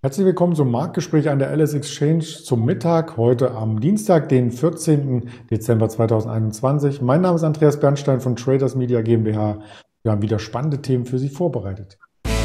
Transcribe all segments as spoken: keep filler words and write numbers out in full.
Herzlich willkommen zum Marktgespräch an der L S Exchange zum Mittag, heute am Dienstag, den vierzehnten Dezember zweitausendeinundzwanzig. Mein Name ist Andreas Bernstein von Traders Media GmbH. Wir haben wieder spannende Themen für Sie vorbereitet.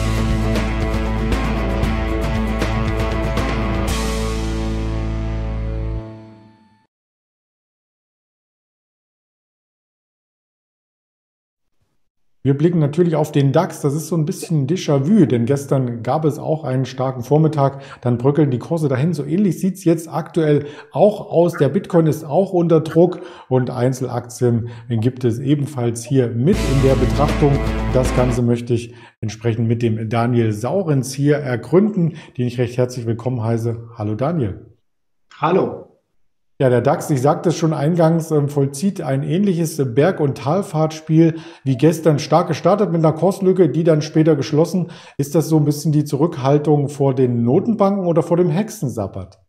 Wir blicken natürlich auf den DAX. Das ist so ein bisschen Déjà-vu, denn gestern gab es auch einen starken Vormittag. Dann bröckeln die Kurse dahin. So ähnlich sieht es jetzt aktuell auch aus. Der Bitcoin ist auch unter Druck und Einzelaktien gibt es ebenfalls hier mit in der Betrachtung. Das Ganze möchte ich entsprechend mit dem Daniel Saurens hier ergründen, den ich recht herzlich willkommen heiße. Hallo Daniel. Hallo. Ja, der DAX, ich sagte es schon eingangs, vollzieht ein ähnliches Berg- und Talfahrtspiel wie gestern. Stark gestartet mit einer Kurslücke, die dann später geschlossen. Ist das so ein bisschen die Zurückhaltung vor den Notenbanken oder vor dem Hexensabbat?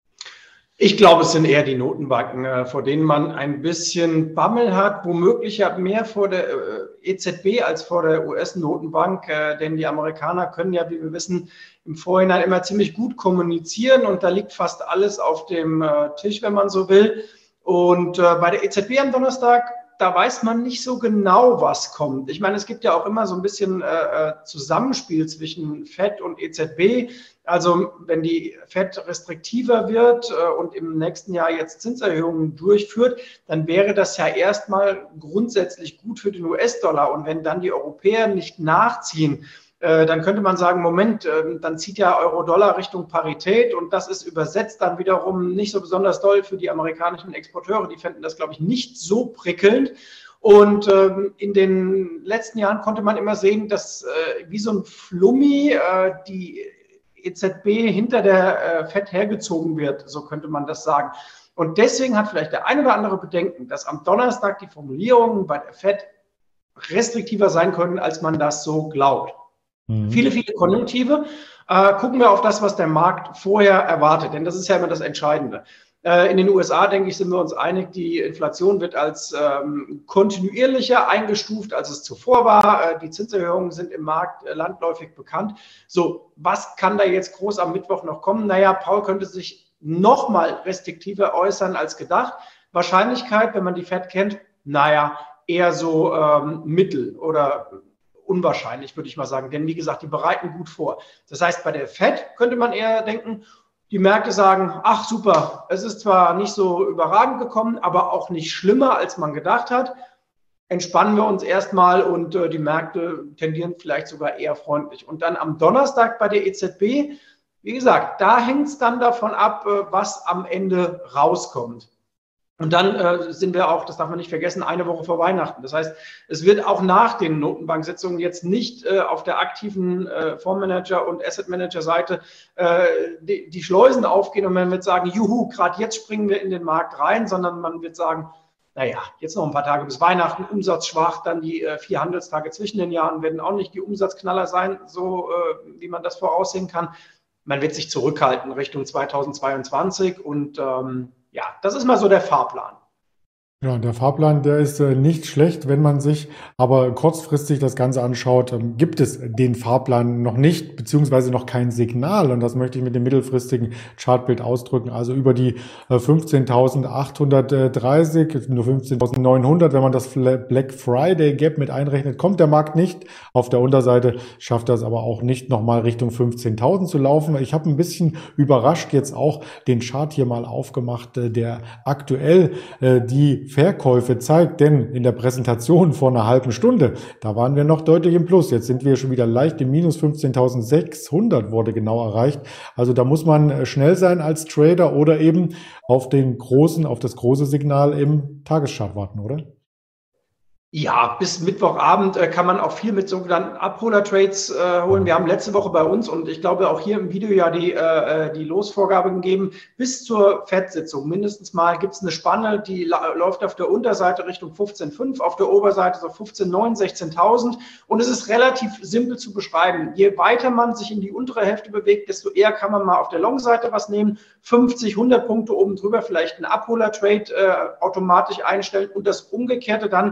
Ich glaube, es sind eher die Notenbanken, vor denen man ein bisschen Bammel hat, womöglich ja mehr vor der E Z B als vor der U S-Notenbank, denn die Amerikaner können ja, wie wir wissen, im Vorhinein immer ziemlich gut kommunizieren und da liegt fast alles auf dem Tisch, wenn man so will. Und bei der E Z B am Donnerstag, da weiß man nicht so genau, was kommt. Ich meine, es gibt ja auch immer so ein bisschen äh, Zusammenspiel zwischen Fed und E Z B. Also wenn die Fed restriktiver wird äh, und im nächsten Jahr jetzt Zinserhöhungen durchführt, dann wäre das ja erstmal grundsätzlich gut für den U S-Dollar. Und wenn dann die Europäer nicht nachziehen, äh, dann könnte man sagen, Moment, äh, dann zieht ja Euro-Dollar Richtung Parität und das ist übersetzt dann wiederum nicht so besonders doll für die amerikanischen Exporteure. Die fänden das, glaube ich, nicht so prickelnd. Und ähm, in den letzten Jahren konnte man immer sehen, dass äh, wie so ein Flummi äh, die E Z B hinter der äh, Fed hergezogen wird, so könnte man das sagen. Und deswegen hat vielleicht der ein oder andere Bedenken, dass am Donnerstag die Formulierungen bei der Fed restriktiver sein können, als man das so glaubt. Mhm. Viele, viele Konjunktive. Äh, gucken wir auf das, was der Markt vorher erwartet, denn das ist ja immer das Entscheidende. Äh, in den U S A, denke ich, sind wir uns einig, die Inflation wird als ähm, kontinuierlicher eingestuft, als es zuvor war. Äh, die Zinserhöhungen sind im Markt äh, landläufig bekannt. So, was kann da jetzt groß am Mittwoch noch kommen? Naja, Paul könnte sich noch mal restriktiver äußern als gedacht. Wahrscheinlichkeit, wenn man die Fed kennt, naja, eher so ähm, mittel oder unwahrscheinlich, würde ich mal sagen. Denn wie gesagt, die bereiten gut vor. Das heißt, bei der Fed könnte man eher denken, die Märkte sagen, ach super, es ist zwar nicht so überragend gekommen, aber auch nicht schlimmer, als man gedacht hat. Entspannen wir uns erstmal und äh, die Märkte tendieren vielleicht sogar eher freundlich. Und dann am Donnerstag bei der E Z B, wie gesagt, da hängt es dann davon ab, äh, was am Ende rauskommt. Und dann äh, sind wir auch, das darf man nicht vergessen, eine Woche vor Weihnachten. Das heißt, es wird auch nach den Notenbanksitzungen jetzt nicht äh, auf der aktiven äh, Fondsmanager- und Asset-Manager-Seite äh, die, die Schleusen aufgehen und man wird sagen, juhu, gerade jetzt springen wir in den Markt rein, sondern man wird sagen, naja, jetzt noch ein paar Tage bis Weihnachten, umsatzschwach, dann die äh, vier Handelstage zwischen den Jahren werden auch nicht die Umsatzknaller sein, so äh, wie man das voraussehen kann. Man wird sich zurückhalten Richtung zweitausendzweiundzwanzig und ähm, ja, das ist mal so der Fahrplan. Ja, der Fahrplan, der ist äh, nicht schlecht, wenn man sich aber kurzfristig das Ganze anschaut, ähm, gibt es den Fahrplan noch nicht, beziehungsweise noch kein Signal. Und das möchte ich mit dem mittelfristigen Chartbild ausdrücken. Also über die äh, fünfzehntausendachthundertdreißig, nur fünfzehntausendneunhundert, wenn man das Black Friday Gap mit einrechnet, kommt der Markt nicht. Auf der Unterseite schafft das aber auch nicht, nochmal Richtung fünfzehntausend zu laufen. Ich habe ein bisschen überrascht jetzt auch den Chart hier mal aufgemacht, äh, der aktuell äh, die Verkäufe zeigt, denn in der Präsentation vor einer halben Stunde, da waren wir noch deutlich im Plus. Jetzt sind wir schon wieder leicht im Minus. fünfzehntausendsechshundert wurde genau erreicht. Also da muss man schnell sein als Trader oder eben auf den großen, auf das große Signal im Tageschart warten, oder? Ja, bis Mittwochabend äh, kann man auch viel mit sogenannten Abholer-Trades äh, holen. Wir haben letzte Woche bei uns und ich glaube auch hier im Video ja die, äh, die Losvorgabe gegeben, bis zur Fed-Sitzung mindestens mal gibt es eine Spanne, die läuft auf der Unterseite Richtung fünfzehn Komma fünf, auf der Oberseite so fünfzehn Komma neun, sechzehntausend und es ist relativ simpel zu beschreiben. Je weiter man sich in die untere Hälfte bewegt, desto eher kann man mal auf der Long-Seite was nehmen, fünfzig, hundert Punkte oben drüber, vielleicht einen Abholer-Trade äh, automatisch einstellen und das Umgekehrte dann, je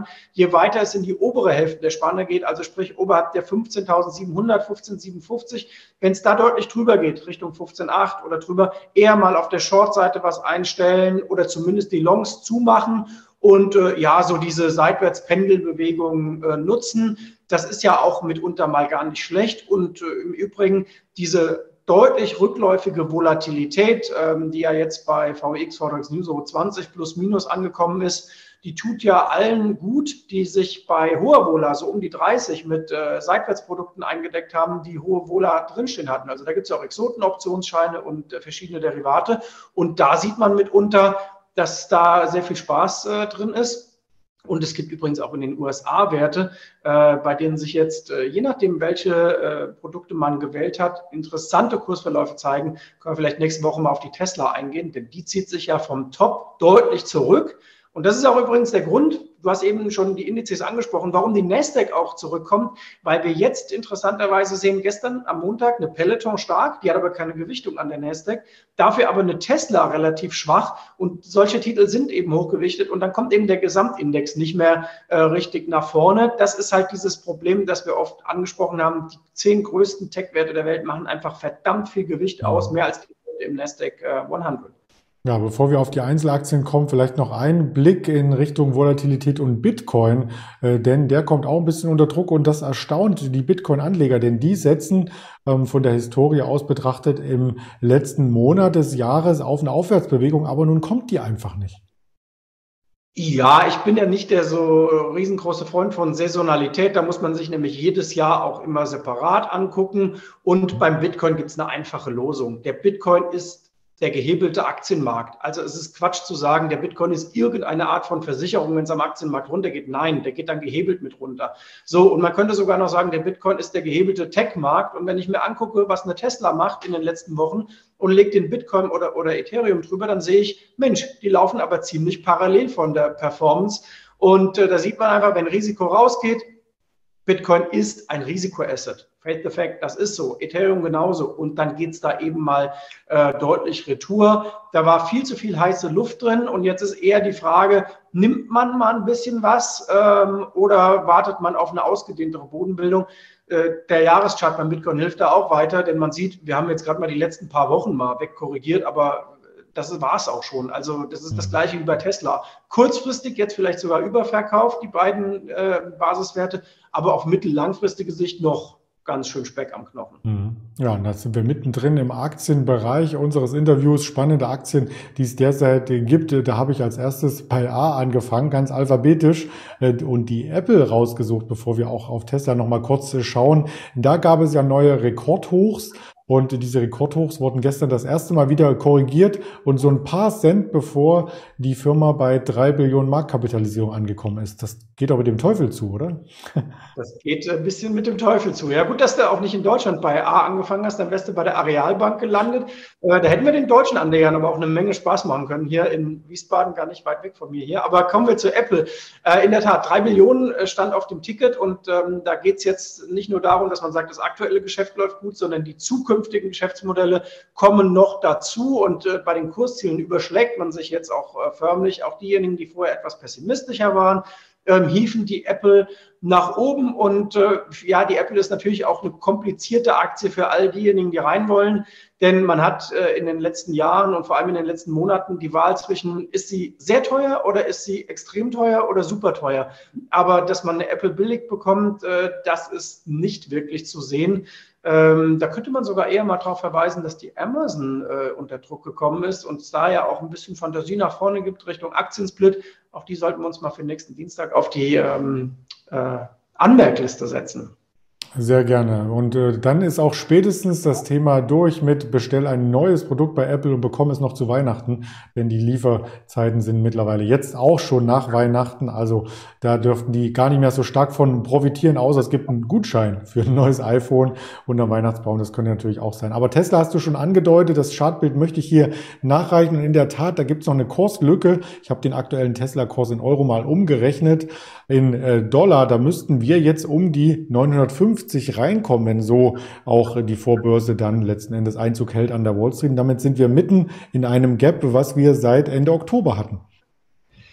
je weiter es in die obere Hälfte der Spanne geht, also sprich oberhalb der fünfzehntausendsiebenhundert, fünfzehntausendsiebenhundertfünfzig, wenn es da deutlich drüber geht, Richtung fünfzehn Komma acht oder drüber, eher mal auf der Short-Seite was einstellen oder zumindest die Longs zumachen und äh, ja, so diese Seitwärtspendelbewegung äh, nutzen. Das ist ja auch mitunter mal gar nicht schlecht und äh, im Übrigen diese deutlich rückläufige Volatilität, ähm, die ja jetzt bei V W X, V DAX Newsoro zwanzig plus minus angekommen ist, die tut ja allen gut, die sich bei hoher Vola, so um die dreißig, mit äh, Seitwärtsprodukten eingedeckt haben, die hohe Vola drinstehen hatten. Also da gibt es ja auch Exotenoptionsscheine und äh, verschiedene Derivate. Und da sieht man mitunter, dass da sehr viel Spaß äh, drin ist. Und es gibt übrigens auch in den U S A Werte, äh, bei denen sich jetzt, äh, je nachdem, welche äh, Produkte man gewählt hat, interessante Kursverläufe zeigen. Können wir vielleicht nächste Woche mal auf die Tesla eingehen, denn die zieht sich ja vom Top deutlich zurück. Und das ist auch übrigens der Grund, du hast eben schon die Indizes angesprochen, warum die Nasdaq auch zurückkommt, weil wir jetzt interessanterweise sehen, gestern am Montag eine Peloton stark, die hat aber keine Gewichtung an der Nasdaq, dafür aber eine Tesla relativ schwach und solche Titel sind eben hochgewichtet und dann kommt eben der Gesamtindex nicht mehr äh, richtig nach vorne. Das ist halt dieses Problem, das wir oft angesprochen haben, die zehn größten Tech-Werte der Welt machen einfach verdammt viel Gewicht aus, mehr als die im Nasdaq äh, hundert. Ja, bevor wir auf die Einzelaktien kommen, vielleicht noch ein Blick in Richtung Volatilität und Bitcoin, äh, denn der kommt auch ein bisschen unter Druck und das erstaunt die Bitcoin-Anleger, denn die setzen ähm, von der Historie aus betrachtet im letzten Monat des Jahres auf eine Aufwärtsbewegung, aber nun kommt die einfach nicht. Ja, ich bin ja nicht der so riesengroße Freund von Saisonalität. Da muss man sich nämlich jedes Jahr auch immer separat angucken. Und beim Bitcoin gibt es eine einfache Losung. Der Bitcoin ist der gehebelte Aktienmarkt. Also es ist Quatsch zu sagen, der Bitcoin ist irgendeine Art von Versicherung, wenn es am Aktienmarkt runtergeht. Nein, der geht dann gehebelt mit runter. So, und man könnte sogar noch sagen, der Bitcoin ist der gehebelte Tech-Markt. Und wenn ich mir angucke, was eine Tesla macht in den letzten Wochen und lege den Bitcoin oder, oder Ethereum drüber, dann sehe ich, Mensch, die laufen aber ziemlich parallel von der Performance. Und äh, da sieht man einfach, wenn Risiko rausgeht, Bitcoin ist ein Risikoasset. Face the fact, das ist so. Ethereum genauso. Und dann geht es da eben mal äh, deutlich retour. Da war viel zu viel heiße Luft drin. Und jetzt ist eher die Frage, nimmt man mal ein bisschen was ähm, oder wartet man auf eine ausgedehntere Bodenbildung? Äh, der Jahreschart beim Bitcoin hilft da auch weiter, denn man sieht, wir haben jetzt gerade mal die letzten paar Wochen mal wegkorrigiert, aber das war es auch schon. Also das ist das Gleiche wie bei Tesla. Kurzfristig jetzt vielleicht sogar überverkauft, die beiden äh, Basiswerte, aber auf mittel-langfristige Sicht noch ganz schön Speck am Knochen. Ja, und da sind wir mittendrin im Aktienbereich unseres Interviews. Spannende Aktien, die es derzeit gibt. Da habe ich als erstes bei A angefangen, ganz alphabetisch, und die Apple rausgesucht, bevor wir auch auf Tesla nochmal kurz schauen. Da gab es ja neue Rekordhochs. Und diese Rekordhochs wurden gestern das erste Mal wieder korrigiert und so ein paar Cent, bevor die Firma bei drei Billionen Marktkapitalisierung angekommen ist. Das geht aber dem Teufel zu, oder? Das geht ein bisschen mit dem Teufel zu. Ja, gut, dass du auch nicht in Deutschland bei A angefangen hast, dann wärst du bei der Arealbank gelandet. Da hätten wir den deutschen Anlegern aber auch eine Menge Spaß machen können. Hier in Wiesbaden, gar nicht weit weg von mir hier. Aber kommen wir zu Apple. In der Tat, drei Billionen stand auf dem Ticket und ähm, da geht es jetzt nicht nur darum, dass man sagt, das aktuelle Geschäft läuft gut, sondern die Zukunft künftigen Geschäftsmodelle kommen noch dazu und äh, bei den Kurszielen überschlägt man sich jetzt auch äh, förmlich. Auch diejenigen, die vorher etwas pessimistischer waren, ähm, hieven die Apple nach oben und äh, ja, die Apple ist natürlich auch eine komplizierte Aktie für all diejenigen, die rein wollen, denn man hat äh, in den letzten Jahren und vor allem in den letzten Monaten die Wahl zwischen, ist sie sehr teuer oder ist sie extrem teuer oder super teuer, aber dass man eine Apple billig bekommt, äh, das ist nicht wirklich zu sehen. Ähm, da könnte man sogar eher mal darauf verweisen, dass die Amazon äh, unter Druck gekommen ist und es da ja auch ein bisschen Fantasie nach vorne gibt Richtung Aktiensplit. Auch die sollten wir uns mal für nächsten Dienstag auf die ähm, äh, Anmerkliste setzen. Sehr gerne. Und äh, dann ist auch spätestens das Thema durch mit bestell ein neues Produkt bei Apple und bekomme es noch zu Weihnachten, denn die Lieferzeiten sind mittlerweile jetzt auch schon nach Weihnachten. Also da dürften die gar nicht mehr so stark von profitieren, außer es gibt einen Gutschein für ein neues iPhone unter Weihnachtsbaum. Das könnte natürlich auch sein. Aber Tesla hast du schon angedeutet, das Chartbild möchte ich hier nachreichen. Und in der Tat, da gibt es noch eine Kurslücke. Ich habe den aktuellen Tesla-Kurs in Euro mal umgerechnet. In äh, Dollar, da müssten wir jetzt um die neunhundertfünfzig reinkommen, wenn so auch die Vorbörse dann letzten Endes Einzug hält an der Wall Street. Und damit sind wir mitten in einem Gap, was wir seit Ende Oktober hatten.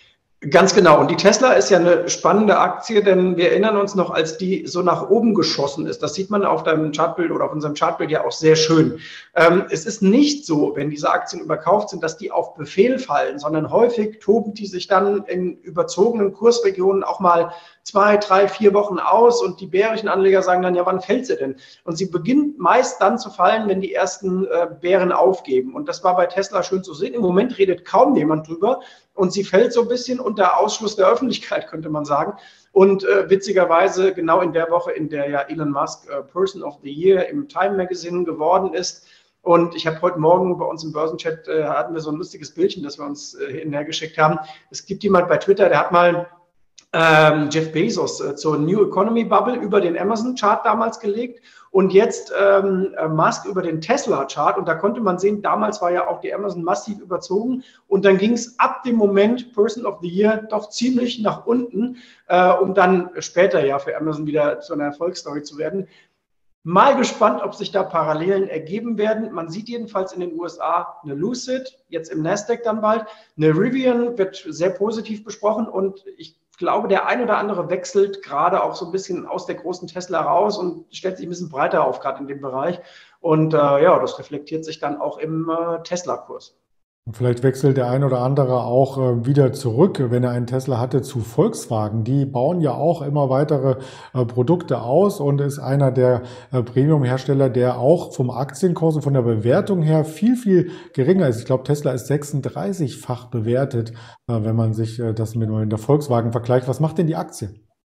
Ganz genau. Und die Tesla ist ja eine spannende Aktie, denn wir erinnern uns noch, als die so nach oben geschossen ist. Das sieht man auf deinem Chartbild oder auf unserem Chartbild ja auch sehr schön. Ähm, es ist nicht so, wenn diese Aktien überkauft sind, dass die auf Befehl fallen, sondern häufig toben die sich dann in überzogenen Kursregionen auch mal zwei, drei, vier Wochen aus und die bärischen Anleger sagen dann, ja, wann fällt sie denn? Und sie beginnt meist dann zu fallen, wenn die ersten äh, Bären aufgeben. Und das war bei Tesla schön zu sehen. Im Moment redet kaum jemand drüber. Und sie fällt so ein bisschen unter Ausschluss der Öffentlichkeit, könnte man sagen. Und äh, witzigerweise genau in der Woche, in der ja Elon Musk äh, Person of the Year im Time Magazine geworden ist. Und ich habe heute Morgen bei uns im Börsenchat, äh, hatten wir so ein lustiges Bildchen, das wir uns äh, hinterher geschickt haben. Es gibt jemand bei Twitter, der hat mal ähm, Jeff Bezos äh, zur New Economy Bubble über den Amazon-Chart damals gelegt und jetzt ähm, Musk über den Tesla-Chart. Und da konnte man sehen, damals war ja auch die Amazon massiv überzogen. Und dann ging es ab dem Moment Person of the Year doch ziemlich nach unten, äh, um dann später ja für Amazon wieder zu einer Erfolgsstory zu werden. Mal gespannt, ob sich da Parallelen ergeben werden. Man sieht jedenfalls in den U S A eine Lucid, jetzt im Nasdaq dann bald. Eine Rivian wird sehr positiv besprochen und ich Ich glaube, der ein oder andere wechselt gerade auch so ein bisschen aus der großen Tesla raus und stellt sich ein bisschen breiter auf, gerade in dem Bereich. Und äh, ja, das reflektiert sich dann auch im äh, Tesla-Kurs. Und vielleicht wechselt der ein oder andere auch äh, wieder zurück, wenn er einen Tesla hatte, zu Volkswagen. Die bauen ja auch immer weitere äh, Produkte aus und ist einer der äh, Premium-Hersteller, der auch vom Aktienkurs und von der Bewertung her viel, viel geringer ist. Ich glaube, Tesla ist sechsunddreißig-fach bewertet, äh, wenn man sich äh, das mit der Volkswagen vergleicht. Was macht denn die Aktie?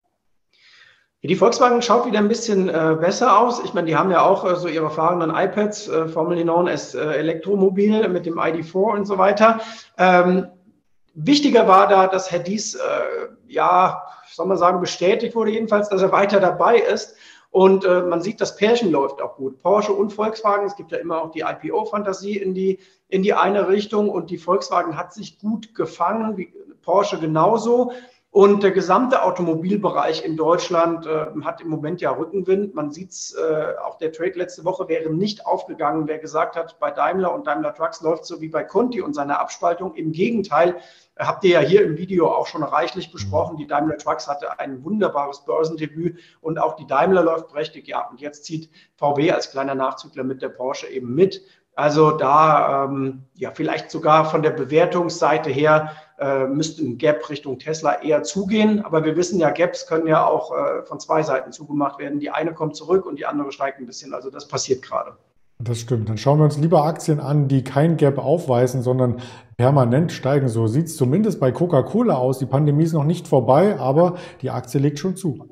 Die Volkswagen schaut wieder ein bisschen äh, besser aus. Ich meine, die haben ja auch äh, so ihre fahrenden iPads, äh, formerly known as äh, Elektromobil mit dem I D vier und so weiter. Ähm, wichtiger war da, dass Herr Diess, äh, ja, soll man sagen, bestätigt wurde jedenfalls, dass er weiter dabei ist. Und äh, man sieht, das Pärchen läuft auch gut. Porsche und Volkswagen, es gibt ja immer auch die I P O-Fantasie in die, in die eine Richtung. Und die Volkswagen hat sich gut gefangen, wie Porsche genauso. Und der gesamte Automobilbereich in Deutschland äh, hat im Moment ja Rückenwind. Man sieht es, äh, auch der Trade letzte Woche wäre nicht aufgegangen, wer gesagt hat, bei Daimler und Daimler Trucks läuft so wie bei Conti und seiner Abspaltung. Im Gegenteil, äh, habt ihr ja hier im Video auch schon reichlich besprochen. Die Daimler Trucks hatte ein wunderbares Börsendebüt und auch die Daimler läuft prächtig. Ja, und jetzt zieht V W als kleiner Nachzügler mit der Porsche eben mit. Also da ähm, ja vielleicht sogar von der Bewertungsseite her äh, müsste ein Gap Richtung Tesla eher zugehen. Aber wir wissen ja, Gaps können ja auch äh, von zwei Seiten zugemacht werden. Die eine kommt zurück und die andere steigt ein bisschen. Also das passiert gerade. Das stimmt. Dann schauen wir uns lieber Aktien an, die kein Gap aufweisen, sondern permanent steigen. So sieht es zumindest bei Coca-Cola aus. Die Pandemie ist noch nicht vorbei, aber die Aktie legt schon zu.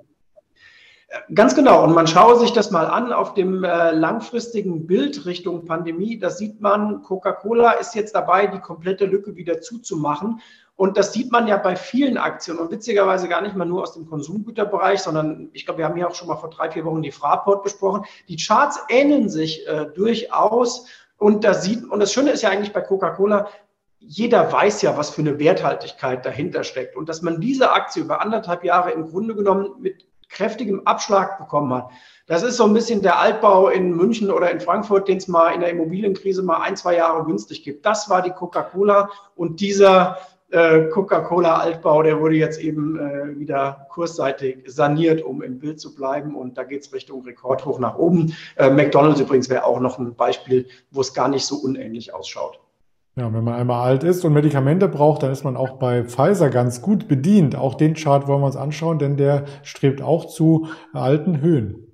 Ganz genau. Und man schaue sich das mal an auf dem äh, langfristigen Bild Richtung Pandemie. Da sieht man, Coca-Cola ist jetzt dabei, die komplette Lücke wieder zuzumachen. Und das sieht man ja bei vielen Aktien und witzigerweise gar nicht mal nur aus dem Konsumgüterbereich, sondern ich glaube, wir haben hier auch schon mal vor drei, vier Wochen die Fraport besprochen. Die Charts ähneln sich äh, durchaus. Und da sieht, und das Schöne ist ja eigentlich bei Coca-Cola, jeder weiß ja, was für eine Werthaltigkeit dahinter steckt. Und dass man diese Aktie über anderthalb Jahre im Grunde genommen mit kräftigem Abschlag bekommen hat. Das ist so ein bisschen der Altbau in München oder in Frankfurt, den es mal in der Immobilienkrise mal ein, zwei Jahre günstig gibt. Das war die Coca-Cola und dieser äh, Coca-Cola-Altbau, der wurde jetzt eben äh, wieder kursseitig saniert, um im Bild zu bleiben und da geht es Richtung Rekordhoch nach oben. Äh, McDonald's übrigens wäre auch noch ein Beispiel, wo es gar nicht so unähnlich ausschaut. Ja, wenn man einmal alt ist und Medikamente braucht, dann ist man auch bei Pfizer ganz gut bedient. Auch den Chart wollen wir uns anschauen, denn der strebt auch zu alten Höhen.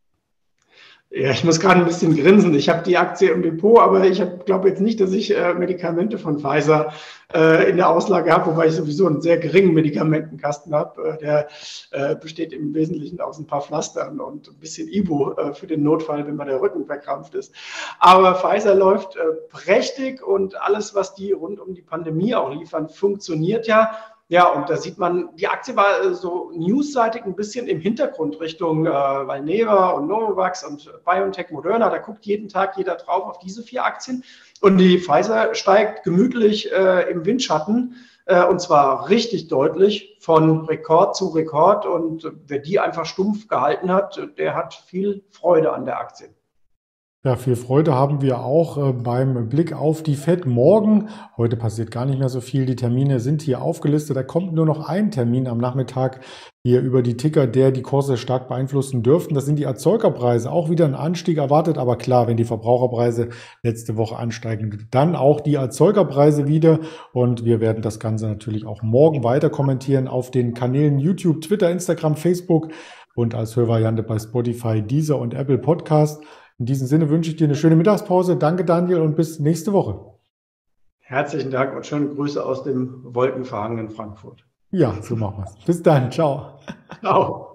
Ja, ich muss gerade ein bisschen grinsen. Ich habe die Aktie im Depot, aber ich glaube jetzt nicht, dass ich äh, Medikamente von Pfizer äh, in der Auslage habe, wobei ich sowieso einen sehr geringen Medikamentenkasten habe. Äh, der äh, besteht im Wesentlichen aus ein paar Pflastern und ein bisschen Ibu äh, für den Notfall, wenn mal der Rücken verkrampft ist. Aber Pfizer läuft äh, prächtig und alles, was die rund um die Pandemie auch liefern, funktioniert ja. Ja, und da sieht man, die Aktie war äh, so newsseitig ein bisschen im Hintergrund Richtung äh, Valneva und Novavax und BioNTech, Moderna. Da guckt jeden Tag jeder drauf auf diese vier Aktien. Und die Pfizer steigt gemütlich äh, im Windschatten äh, und zwar richtig deutlich von Rekord zu Rekord. Und wer die einfach stumpf gehalten hat, der hat viel Freude an der Aktie. Ja, viel Freude haben wir auch äh, beim Blick auf die Fed morgen. Heute passiert gar nicht mehr so viel. Die Termine sind hier aufgelistet. Da kommt nur noch ein Termin am Nachmittag hier über die Ticker, der die Kurse stark beeinflussen dürften. Das sind die Erzeugerpreise. Auch wieder ein Anstieg erwartet. Aber klar, wenn die Verbraucherpreise letzte Woche ansteigen, dann auch die Erzeugerpreise wieder. Und wir werden das Ganze natürlich auch morgen weiter kommentieren auf den Kanälen YouTube, Twitter, Instagram, Facebook und als Hörvariante bei Spotify, Deezer und Apple Podcast. In diesem Sinne wünsche ich dir eine schöne Mittagspause. Danke, Daniel, und bis nächste Woche. Herzlichen Dank und schöne Grüße aus dem wolkenverhangenen Frankfurt. Ja, so machen wir es. Bis dann. Ciao. Ciao.